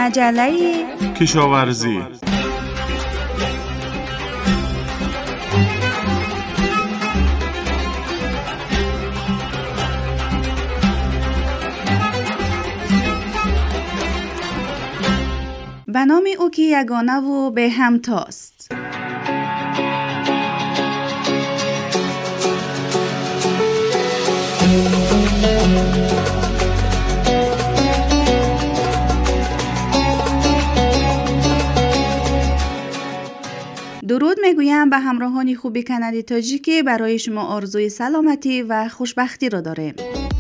مجله کشاورزی. به نام او که یگانه و به همتاست. درود میگویم به همراهان خوبی کانال تاجیکی، برای شما آرزوی سلامتی و خوشبختی را داریم.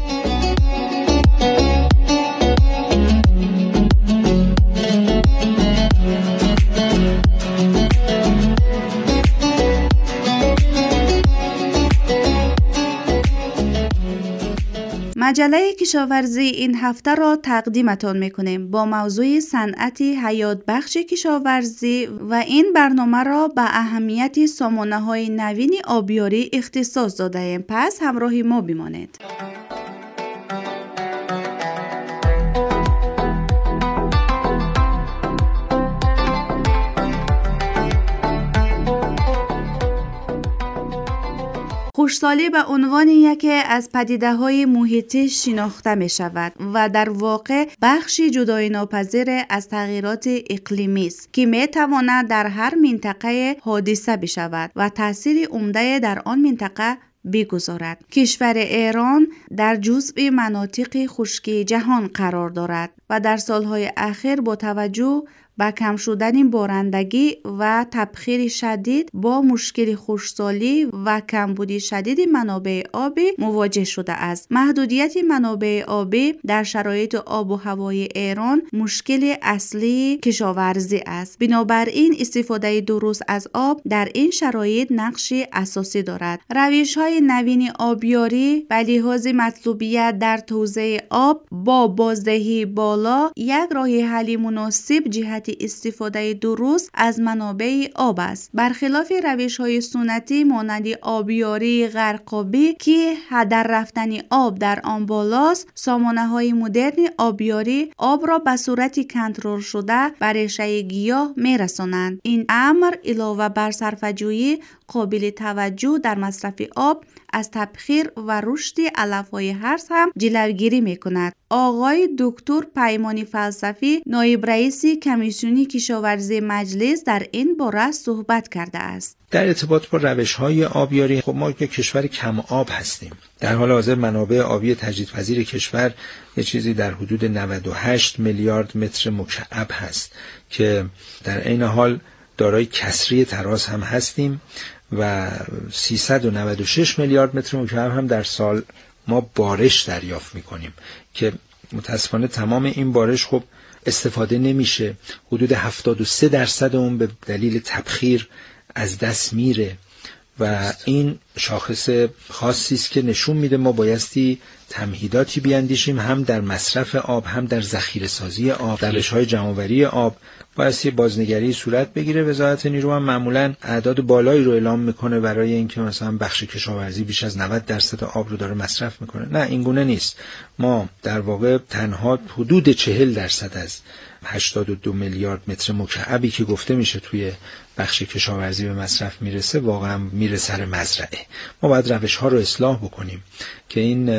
مجله کشاورزی این هفته را تقدیمتان میکنیم با موضوع صنعت حیات بخش کشاورزی و این برنامه را به اهمیت سامانه های نوین آبیاری اختصاص داده ایم. پس همراه ما بمانید. خشکسالی به عنوان یکی از پدیده‌های محیطی شناخته می شود و در واقع بخشی جدایی ناپذیر از تغییرات اقلیمی است که می تواند در هر منطقه حادثه بشود و تأثیر عمده در آن منطقه بگذارد. کشور ایران در جزو مناطق خشکی جهان قرار دارد و در سالهای اخیر با توجه با کم شدن بارندگی و تبخیر شدید با مشکل خشکسالی و کمبود شدید منابع آبی مواجه شده است. محدودیت منابع آبی در شرایط آب و هوای ایران مشکل اصلی کشاورزی است. بنابراین استفاده درست از آب در این شرایط نقش اساسی دارد. روش‌های نوین آبیاری به لحاظ مطلوبیت در توزیع آب با بازدهی بالا یک راه حل مناسب جهت استفاده درست از منابع آب است، برخلاف روش‌های سنتی مانند آبیاری غرقابی که هدر رفتن آب در آن بالاست. سامانه‌های مدرن آبیاری آب را به صورت کنترل شده به ریشه گیاه می‌رسانند. این امر علاوه بر صرفه‌جویی قابل توجه در مصرف آب از تبخیر و رشد علف‌های هرز هم جلوگیری می‌کند. آقای دکتر پیمانی فلسفی نایب رئیس کمیسیون کشاورزی مجلس در این باره صحبت کرده است. در ارتباط با روش‌های آبیاری، خب ما یک کشور کم آب هستیم. در حال حاضر منابع آبی تجدیدپذیر کشور یه چیزی در حدود 98 میلیارد متر مکعب هست که در عین حال دارای کسری تراز هم هستیم و 396 میلیارد متر مکعب هم در سال ما بارش دریافت می‌کنیم که متاسفانه تمام این بارش خب استفاده نمیشه. حدود 73% اون به دلیل تبخیر از دست میره و این شاخص خاصی است که نشون میده ما بایستی تمهیداتی بیاندیشیم، هم در مصرف آب هم در ذخیره سازی آب، روش‌های جمع‌آوری آب بایستی بازنگری صورت بگیره. وزارت نیرو هم معمولاً اعداد بالایی رو اعلام میکنه برای اینکه مثلا بخش کشاورزی بیش از 90% آب رو داره مصرف میکنه. نه، این گونه نیست. ما در واقع تنها حدود 40% از 82 میلیارد متر مکعبی که گفته میشه توی بخش کشاورزی به مصرف میرسه واقعا میره سر مزرعه. ما باید روش‌ها رو اصلاح بکنیم که این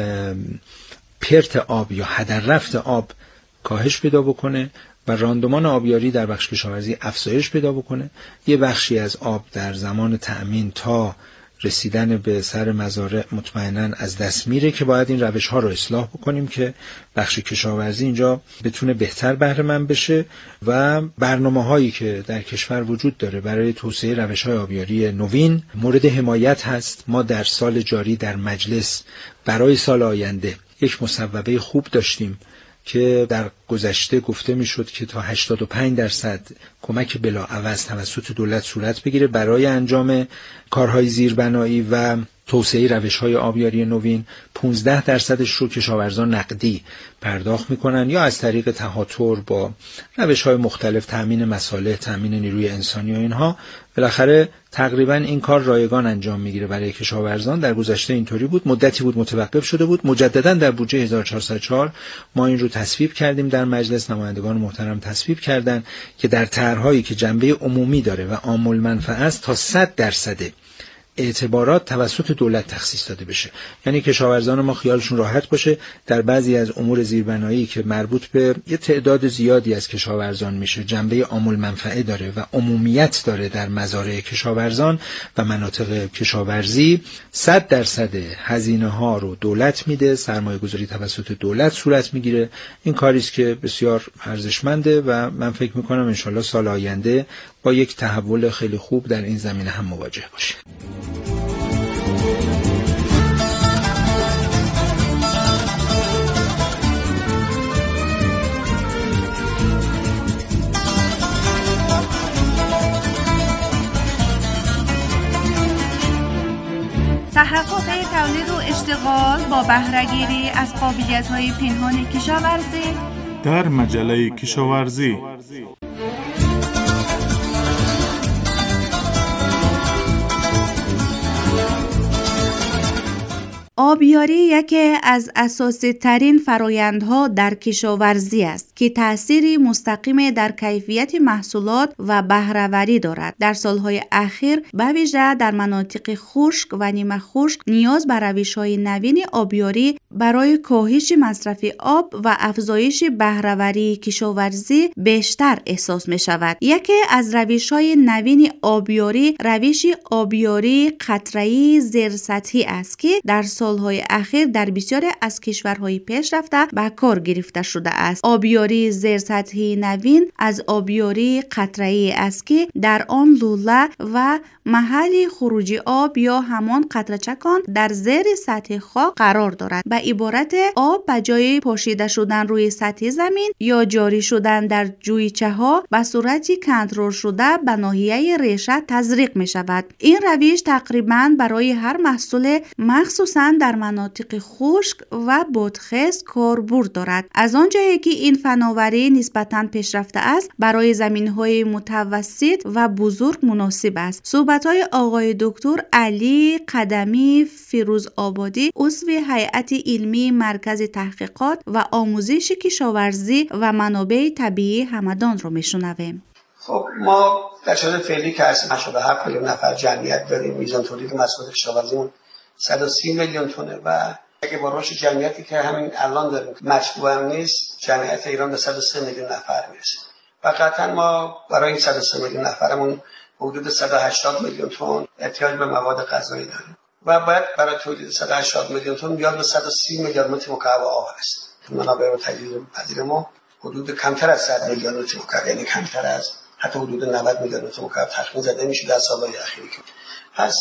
پرت آب یا هدر رفت آب کاهش پیدا بکنه و راندمان آبیاری در بخش کشاورزی افزایش پیدا بکنه. یه بخشی از آب در زمان تأمین تا رسیدن به سر مزارع مطمئناً از دست میره که باید این روش‌ها رو اصلاح بکنیم که بخش کشاورزی اینجا بتونه بهتر بهره مند بشه و برنامه‌هایی که در کشور وجود داره برای توسعه روش‌های آبیاری نوین مورد حمایت هست. ما در سال جاری در مجلس برای سال آینده یک مصوبه خوب داشتیم که در گذشته گفته میشد که تا 85% کمک بلاعوض توسط دولت صورت بگیره برای انجام کارهای زیربنایی و توسعه روش‌های آبیاری نوین 15% رو کشاورزان نقدی پرداخت میکنن یا از طریق تهاتر با روش‌های مختلف، تامین مصالح، تامین نیروی انسانی و اینها. بالاخره تقریبا این کار رایگان انجام میگیره برای کشاورزان. در گذشته اینطوری بود، مدتی بود متوقف شده بود، مجددا در بودجه 1404 ما این رو تصویب کردیم، در مجلس نمایندگان محترم تصویب کردن که در طرح‌هایی که جنبه عمومی داره و عام المنفعه است تا 100% اعتبارات توسط دولت تخصیص داده بشه. یعنی کشاورزان ما خیالشون راحت باشه در بعضی از امور زیربنایی که مربوط به یه تعداد زیادی از کشاورزان میشه، جنبه عام المنفعه داره و عمومیت داره در مزارع کشاورزان و مناطق کشاورزی، 100% هزینه ها رو دولت میده، سرمایه گذاری توسط دولت صورت میگیره. این کاری است که بسیار ارزشمنده و من فکر میکنم انشالله سال آینده با یک تحول خیلی خوب در این زمینه هم مواجه باشیم. تحقق تولید و اشتغال با بهره‌گیری از قابلیت‌های پنهان کشاورزی در مجله کشاورزی. آبیاری یکی از اساسی ترین فرایندها در کشاورزی است که تأثیری مستقیم در کیفیت محصولات و بهره‌وری دارد. در سالهای اخیر به ویژه در مناطق خشک و نیمه خشک نیاز به روش‌های نوین آبیاری برای کاهش مصرف آب و افزایش بهره‌وری کشاورزی بیشتر احساس می شود. یکی از روش‌های نوین آبیاری روش آبیاری قطره‌ای زیرسطحی است که در سالهای اخیر در بسیاری از کشورهای پیشرفته به کار گرفته شده است. آبیاری زیرسطحی نوین از آبیاری قطره‌ای است که در آن لوله و محل خروج آب یا همان قطره‌چکان در زیر سطح خاک قرار دارد. به عبارت آب به جای پاشیده شدن روی سطح زمین یا جاری شدن در جویچه‌ها به صورتی کنترل شده به ناحیه ریشه تزریق می شود. این روش تقریباً برای هر محصول مخصوصاً در مناطق خشک و بادخیز کاربرد دارد. از آنجایی که این فناوری نسبتاً پیشرفته است، برای زمین‌های متوسط و بزرگ مناسب است. صحبت‌های آقای دکتر علی قدمی فیروز آبادی، عضو هیئت علمی مرکز تحقیقات و آموزش کشاورزی و منابع طبیعی همدان رو میشنویم. خب ما در شرایط فعلی که از 87 میلیون نفر جمعیت داریم، میزان تولید محصولات کشاورزیمون 130 میلیون تونه و اگه با رشد جمعیتی که همین الان داریم مطلوب هم نیست، جمعیت ایران به 103 میلیون نفر میرسه و قطعا ما برای این 103 میلیون نفرمون حدود 180 میلیون تن احتیاج به مواد غذایی داریم و باید برای تولید 180 میلیون تن نیاز به 130 میلیارد متر مکعب آب هست. منابع تجهیز پذیر ما حدود کمتر از 100 میلیارد متر مکعب، یعنی کمتر از حتی حدود 90 میلیارد متر مکعب تخمین زده میشه در سالهای اخیر. پس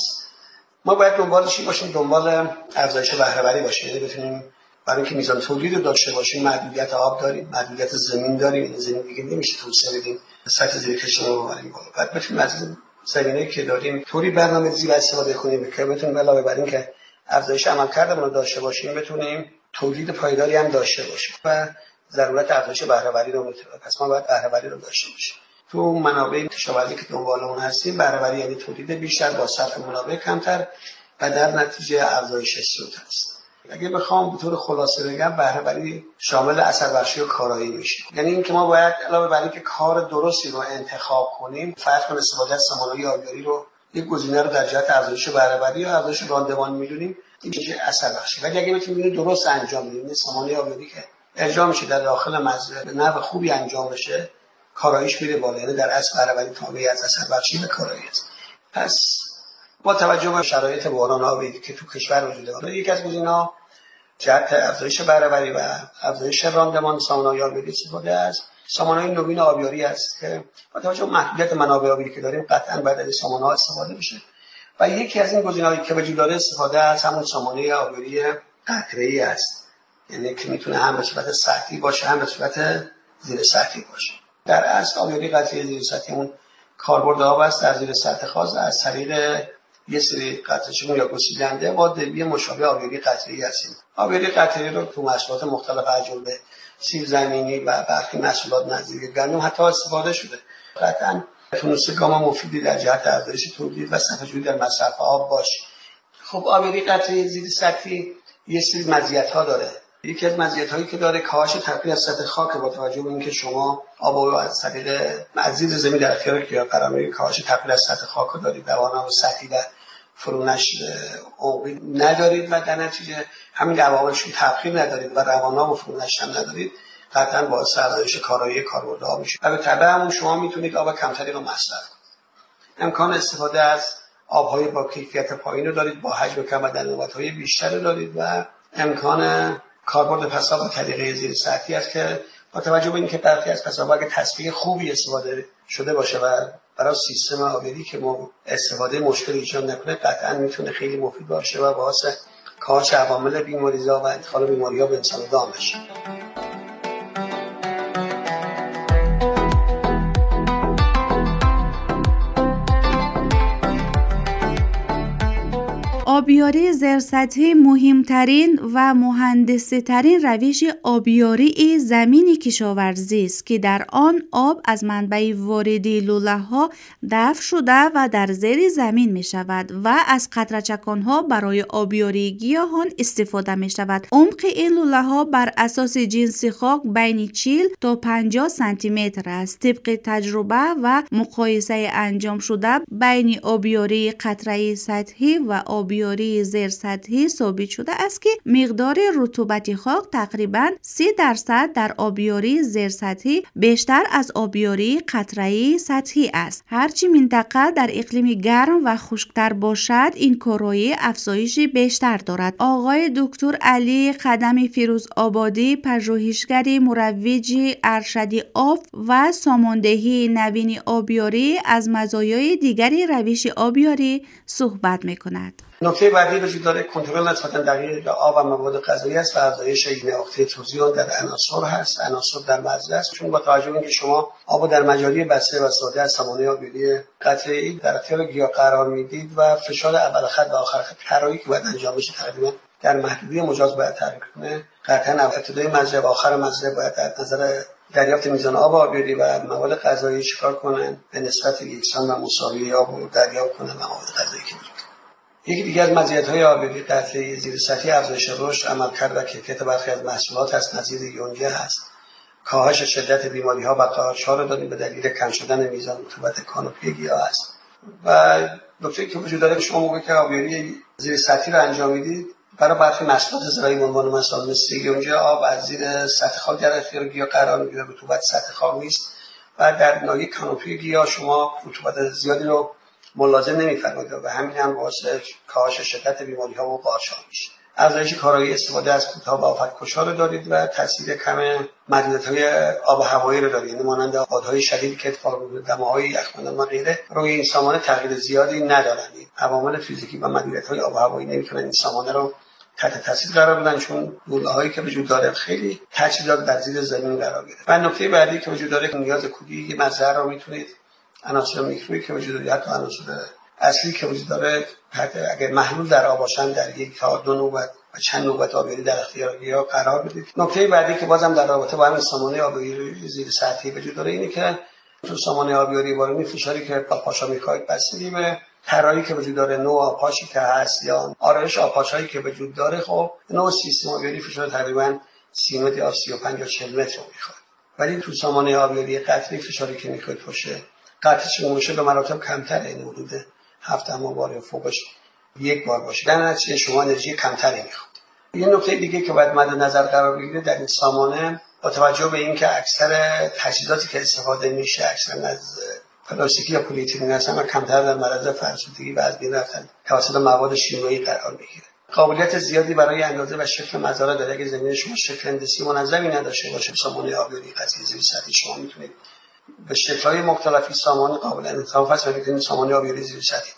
ما باید دنبال چی باشیم؟ دنبال افزایش بهره‌وری باشیم، یعنی بتونیم برای اینکه میزان تولید رو داشته باشیم محدودیت آب داریم، محدودیت زمین داریم، این زمین دیگه نمیشه توسعه بدیم، سطح زیر کشت رو ببریم بالا. بعد بتونیم از زمینه‌ای که داریم طوری برنامه‌ریزی استفاده کنیم که بتونیم علاوه بر اینکه افزایش عملکردمون رو داشته باشیم، بتونیم تولید پایداری هم داشته باشیم و ضرورت افزایش بهره‌وری رو می‌تونه. پس ما باید بهره‌وری رو داشته باشیم. تو منابع کشاورزی که دنبال اون هستیم، بهره‌وری یعنی تولید بیشتر با صرف منابع کمتر و در نتیجه افزایش سود است. اگه بخوام به طور خلاصه بگم، بهره‌وری شامل اثربخشی و کارایی میشه. یعنی اینکه ما باید علاوه بر اینکه کار درستی رو انتخاب کنیم، فرض کن استفاده از سامانه‌های آبیاری رو یک گزینه رو در جهت افزایش بهره‌وری یا افزایش راندمان می‌دونیم، این میشه اثربخشی. ولی اگه بتونیم درست انجام بدیم، سامانه آبیاری که اجرا میشه در داخل مزرعه به نحو خوبی انجام بشه، کاراییش میره بالا. یعنی در اصل بهره‌وری تابع از اثربخشی به کارایی است. پس با توجه به شرایط بحران آبی که تو کشور وجود داره، یکی از گزینه‌ها جهت افزایش بهره‌وری و افزایش راندمان سامانه‌های آبیاری استفاده از سامانه‌های نوین آبیاری است که با توجه به محدودیت منابع آبی که داریم قطعاً باید از سامانه‌ها استفاده بشه. و یکی از این گزینه‌هایی که وجود داره استفاده از همون سامانه آبیاری قطره‌ای است، یعنی که میتونه هم به صورت سطحی باشه هم به صورت زیر سطحی باشه. در اصل آبیاری قطره‌ای زیر سطحی اون کاربرد آب است در زیر سطح خاص از طریق یه سری قطره‌چین یا گسیلنده با دبی مشابه آبیاری قطره‌ای هستیم. آبیاری قطره‌ای رو تو محصولات مختلف از جمله سیب زمینی و برخی محصولات نظیر گندم حتی استفاده شده. قطعاً تونسته گام مفیدی در جهت افزایش تولید و صرفه‌جویی در مصرف آب باشه. خب آبیاری قطره‌ای زیر سطحی یه سری مزیت‌ها داره. یکی از مزیت‌هایی که داره کاهش تبخیر از سطح خاک با توجه به اینکه شما آب رو از طریق زیر زمین در اختیار گیاه قرار میدید، کاهش تبخیر از سطح خاک رو دارید، دوانه سطحی و فرونش عمقی ندارید و در نتیجه همین عواملشون تبخیر ندارید و روانه و فرونش هم ندارید، قطعاً باعث افزایش کارایی کاربرد آب میشه. و به تبع همون شما میتونید آب کمتری رو مصرف کنید. امکان استفاده از آب‌های با کیفیت پایین رو دارید، با حجم کم و در نوبت‌های بیشتر رو دارید و امکان کاربرد پساب و طریقه زیر سطحی است که با توجه به اینکه برخی از پساب‌ها اگه تصفیه خوبی استفاده شده باشه و برای سیستم آبیاری که استفاده مشکل ایجاد نکنه، قطعاً میتونه خیلی مفید باشه و باعث کاهش عوامل بیماریزا و انتقال بیماری‌ها به انسان دام بشه. آبیاری زیرسطحی مهمترین و مهندسی ترین روش آبیاری زمینی کشاورزی است که در آن آب از منبع واردی لوله ها دفع شده و در زیر زمین می شود و از قطره‌چکان ها برای آبیاری گیاهان استفاده می شود. عمق این لوله ها بر اساس جنس خاک بین 40 تا 50 سانتی متر است. طبق تجربه و مقایسه انجام شده بین آبیاری قطره‌ای سطحی و آبیاری زیر سطحی ثابت شده است که مقدار رطوبت خاک تقریباً 3% در آبیاری زیر سطحی بیشتر از آبیاری قطره‌ای سطحی است. هرچی منطقه در اقلیم گرم و خشکتر باشد، این کارایی افزایش بیشتر دارد. آقای دکتر علی قدم فیروزآبادی، پژوهشگر مروج ارشد آب و ساماندهی نوین آبیاری، از مزایای دیگری روش آبیاری صحبت می‌کند. نکته بعدی وجود داره کنترل نسبتاً دقیق آب و مواد غذایی است و افزایش نواخت توزیع در عناصر هست. عناصر در مزه است، چون با توجه به اینکه شما آب در مجاری بسته و ساده از سامانه آبیاری قطره‌ای در اختیار گیاه قرار میدید و فشار اول خط و آخر خط طراحی که باید انجام بشه تقریبا در محدوده مجاز باید تعریف کنه، قطعاً ابتدای مزرعه و آخر مزرعه باید در نظر دریافت میزان آب آبیاری و مواد غذایی چیکار کنن به نسبت یکسان و مساوی آب رو دریافت کنن و مواد غذایی که یکی دیگر از مزیت‌های آبیاری قطره‌ای زیر سطحی افزایش رشد، عملکرد و کیفیت برخی از محصولات است. نظیر یونجه هست. کاهش شدت بیماری‌ها و قارچ‌ها را داریم به دلیل کم شدن میزان رطوبت کانوپی گیاه است. و نکته‌ای که وجود داره، شما موقعی که آبیاری زیر سطحی را انجام میدید، برای برخی محصولات زراعی به عنوان مثال مثل یونجه آب از زیر سطح خاک در اختیار گیاه قرار می‌گیره، رطوبت سطح خاک نیست و در ناحیه کانوپی گیاه شما رطوبت زیادی رو ملازم نمی‌فرمایید و همین هم باعث کاهش شدت بیماری‌ها و قارچ‌ها میشه. افزایش کارایی استفاده از کوتاه و آفت‌کش‌ها رو دارید و تاثیر کم محدودیت‌های آب و هوایی رو دارید، یعنی مانند بادهای شدیدی که اتفاق میفته، دماهای یخبندان و غیره روی این سامانه تغییر زیادی ندارند. عوامل فیزیکی و محدودیت‌های آب و هوایی نمی‌تونن این سامانه رو تحت تاثیر قرار بدن، چون لوله‌هایی که وجود داره خیلی تجهیزات در زیر زمین قرار گرفته. و نکته بعدی که وجود داره، نیاز کودی مزرعه رو می‌تونید عناصر میکروبی که وجود داره، حتی عناصر اصلی که وجود داره، حتی اگر محلول در آب باشن در یک تا دو نوبت و چند نوبت آبیاری در اختیار گیاه قرار بدید. نکته بعدی که بازم در رابطه با همین سامانه آبیاری زیر سطحی وجود داره اینه که تو سامانه آبیاری بارونی فشاری که با پاشا میخواهید بستگی به طراحی که وجود داره، نوع آبپاشی که هست یا آرایش آبپاشایی که وجود داره، خب نوع سیستم آبیاری فشار تقریبا 30 متر یا 35 یا 40 متر میخواد. ولی تو سامانه آبیاری قطره‌ای فشاری که میخواهید باشه قطعش نموشه به مراتب کمتره، این حدود 7 بار یا فوقش یک بار باشه، در نتیجه شما انرژی کمتری میخواد. یه نکته دیگه که باید مد نظر قرار بگیره در این سامانه، با توجه به اینکه اکثر تجهیزاتی که استفاده میشه اکثرا از پلاستیکی یا پلی‌اتیلن هستن و کمتر در معرض فرسودگی و از بین رفتن توسط مواد شیمیایی قرار میگیره. قابلیت زیادی برای اندازه و شکل مزارع داره. اگه زمین شما شکل هندسی منظمی نداشته باشه، سامانه آبیاری قطعی زیر سطحی شما میتونید به شکل‌های مختلفی سامانه قابل انعطاف است و میتونید سامانه آبیاری زیر سطحی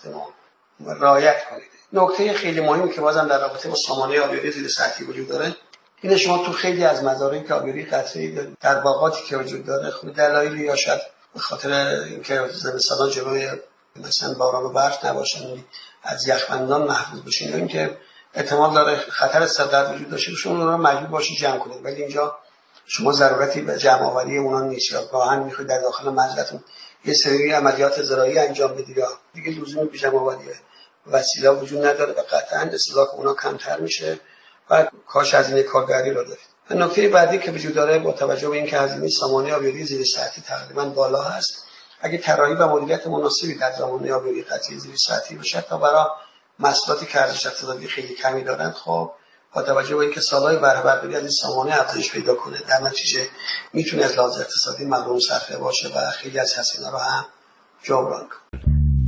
رو رعایت کنید. نکته خیلی مهمی که بازم در رابطه با سامانه آبیاری زیر سطحی وجود داره اینه، شما تو خیلی از مزارعی که آبیاری قطعی دارید، در باغاتی که وجود داره، خود دلایلی یا شاید به خاطر اینکه زمستانا جلوی مثلا باران و برف نباشن، از یخبندان محفوظ بشین، اینکه احتمال داره خطر سرقت وجود داشته باشه اون رو مجبور باشی جمع کنید، ولی اینجا شما ضرورتی به جمع آوری اونها نیست یا گاهن میخواید در داخل منزلتون یه سری عملیات زراعی انجام بدید یا دیگه لزومی به جمع آوری وسیله وجود نداره و قطعا استهلاک اونها کمتر میشه و کاش هزینه کارگری رو دارید. نکته بعدی که وجود داره با توجه به اینکه هزینه سامانه آبیاری زیر سطحی تقریبا بالا هست، اگه طراحی و مدیریت مناسبی در زمان آبیاری قطعی زیر سطحی بشه تا برای محصولاتی که ارزش اقتصادی خیلی کمی دارند، خب با توجه به اینکه سالهای بهره‌برداری از این سامانه افزایش پیدا کنه در نتیجه میتونه از لحاظ اقتصادی مقرون صرفه باشه و خیلی از هزینه‌ها رو هم جبران کنه.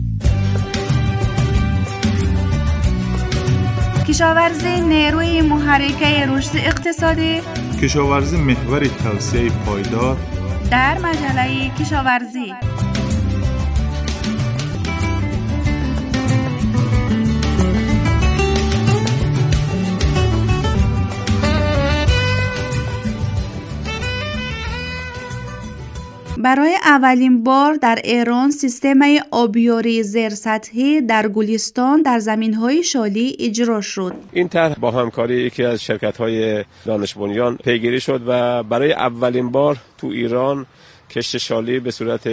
کشاورزی نیروی محرکه رشد اقتصادی، کشاورزی محور توسعه پایدار در مجله کشاورزی. برای اولین بار در ایران سیستم آبیاری زیرسطحی در گلستان در زمین‌های شالی اجرا شد. این طرح با همکاری یکی از شرکت‌های دانش بنیان پیگیری شد و برای اولین بار تو ایران کشت شالی به صورت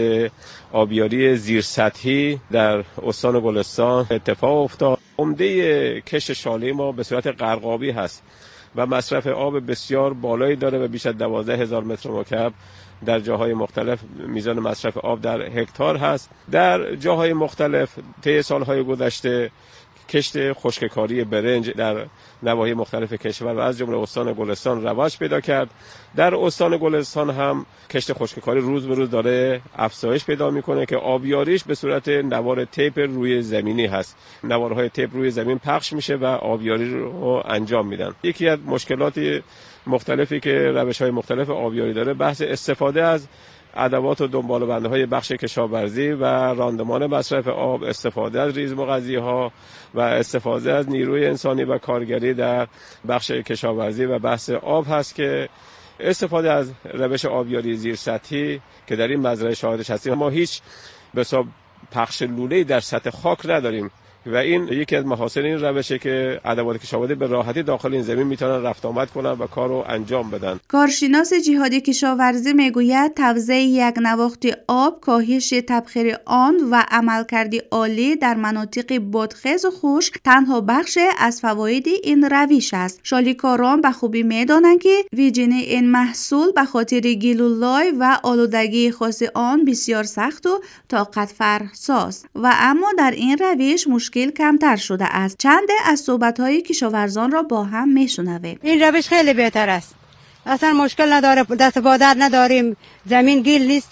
آبیاری زیرسطحی در استان گلستان اتفاق افتاد. عمده کشت شالی ما به صورت غرقابی هست و مصرف آب بسیار بالایی داره و بیش از 12,000 متر مکعب در جاهای مختلف میزان مصرف آب در هکتار هست. در جاهای مختلف طی سالهای گذشته کشت خشککاری برنج در نواحی مختلف کشور و از جمله استان گلستان رواج پیدا کرد. در استان گلستان هم کشت خشککاری روز به روز داره افزایش پیدا میکنه که آبیاریش به صورت نوار تیپ روی زمینی هست. نوارهای تیپ روی زمین پخش میشه و آبیاری رو انجام میدن. یکی از مشکلات مختلفی که روش‌های مختلف آبیاری داره بحث استفاده از ادوات و دنباله‌بندهای بخش کشاورزی و راندمان مصرف آب، استفاده از ریزمغذی‌ها و استفاده از نیروی انسانی و کارگری در بخش کشاورزی و بحث آب هست که استفاده از روش آبیاری زیرسطحی که در این مزرعه شاهدش هستیم. ما هیچ به حساب پخش لوله‌ای در سطح خاک نداریم و این یکی از محاسن این روشه که ادوات کشاورزی به راحتی داخل این زمین میتونن رفت آمد کنن و کارو انجام بدن. کارشناس جهاد کشاورزی میگوید توزیع یک نواخت آب، کاهش تبخیر آن و عملکرد عالی در مناطق بادخیز و خشک تنها بخش از فواید این روش است. شالیکاران به خوبی میدانند که ویژنی این محصول به خاطر گلولای و آلودگی خاص آن بسیار سخت و طاقت فرساست و اما در این روش مشکل کمتر شده است. چند از صحبت‌های کشاورزان را با هم میشنویم. این روش خیلی بهتر است. اصلا مشکل نداره، دست بادر نداریم، زمین گیل نیست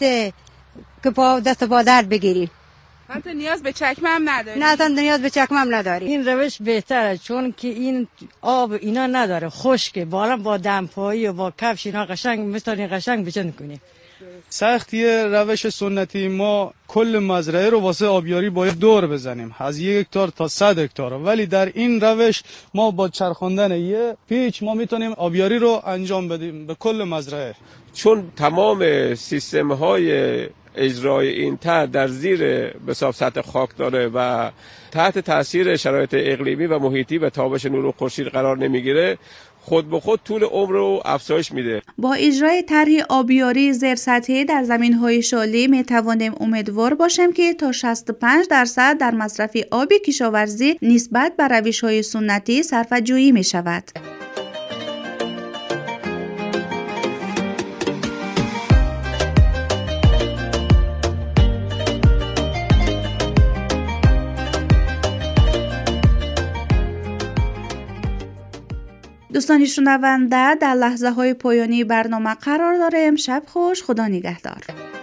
که با دست بادر بگیریم. حتی نیاز به چکمه هم نداریم. نه اصلا نیاز به چکمه هم نداریم. این روش بهتره چون که این آب اینا نداره، خشکه، بالا با دمپایی و با کفش اینا قشنگ میتونی قشنگ بچن کنی. سختی روش سنتی ما کل مزرعه رو واسه آبیاری باید دور بزنیم از 1 هکتار تا 100 هکتار، ولی در این روش ما با چرخاندن یه پیچ ما میتونیم آبیاری رو انجام بدیم به کل مزرعه. چون تمام سیستم های اجرای این طرح در زیر به سطح خاک داره و تحت تاثیر شرایط اقلیمی و محیطی و تابش نور خورشید قرار نمیگیره، خود به خود طول عمر رو افزایش میده. با اجرای طرح آبیاری زیرسطحی در زمین‌های شالی می توانیم امیدوار باشیم که تا 65% در مصرف آب کشاورزی نسبت به روش‌های سنتی صرفه‌جویی می شود. دوستان شنونده، در لحظه های پایانی برنامه قرار داریم. شب خوش، خدا نگهدار.